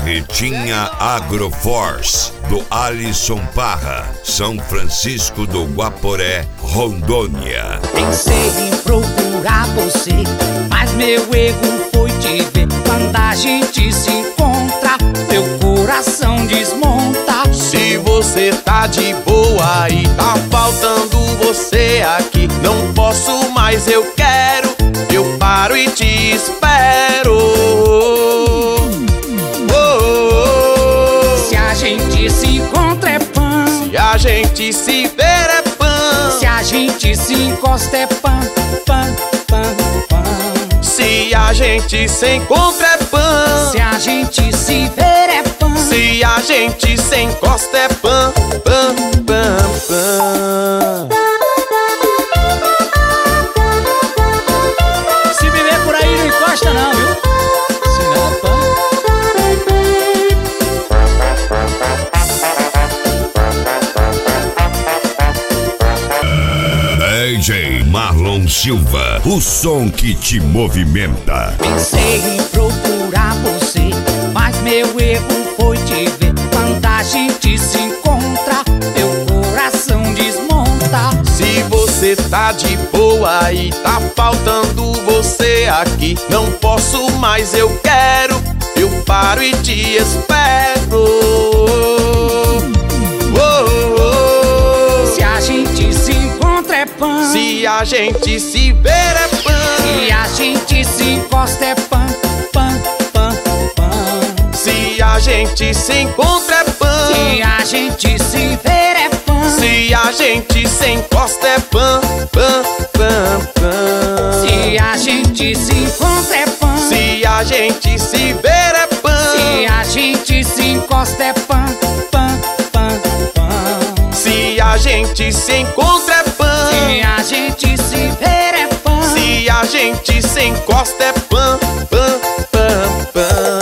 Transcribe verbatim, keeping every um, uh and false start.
Carretinha Agroforce, do Alisson Parra, São Francisco do Guaporé, Rondônia. Pensei em procurar você, mas meu erro foi te ver. Quando a gente se encontra, meu coração desmonta. Se você tá de boa e tá faltando você aqui, não posso mais, eu quero, eu paro e te espero. Se a gente se encontra é pã, se a gente se ver é pã, se a gente se encosta é pã, pã, pã, pã. Se a gente se encontra é pã, se a gente se ver é pã, se a gente se encosta é pã, pã, pã, pã. Se me ver por aí não encosta não, viu? Se não é pã. D J Marlon Silva, o som que te movimenta. Pensei em procurar você, mas meu erro foi te ver. Quando a gente se encontra, meu coração desmonta. Se você tá de boa e tá faltando você aqui, não posso mais, eu quero, eu paro e te espero. Se a gente se encontra é pã, se a gente se ver é pã, se a gente se encosta é pã, pã, pã, pã. Se a gente se encontra é pã, se a gente se ver é pã, se a gente se encosta é pã, pã, pã, pã. se a gente se encontra é pã, se a gente se ver é pã, se a gente se encosta é pã, pã, pã, pã. Se a gente se encontra é pã, se a gente se ver é pã, se a gente se encosta é pã, pã, pã, pã.